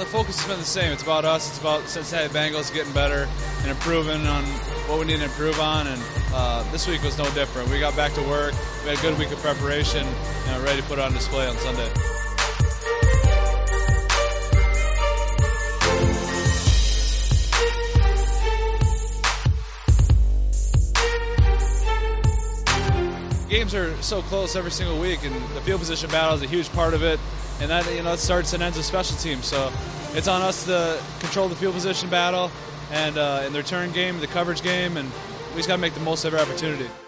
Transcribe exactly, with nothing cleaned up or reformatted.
the focus has been the same. It's about us. It's about Cincinnati Bengals getting better and improving on what we need to improve on. And uh, this week was no different. We got back to work. We had a good week of preparation and are ready to put it on display on Sunday. Games are so close every single week, and the field position battle is a huge part of it. And that, you know, that starts and ends with special teams. So it's on us to control the field position battle and uh, in the return game, the coverage game, and we just got to make the most of every opportunity.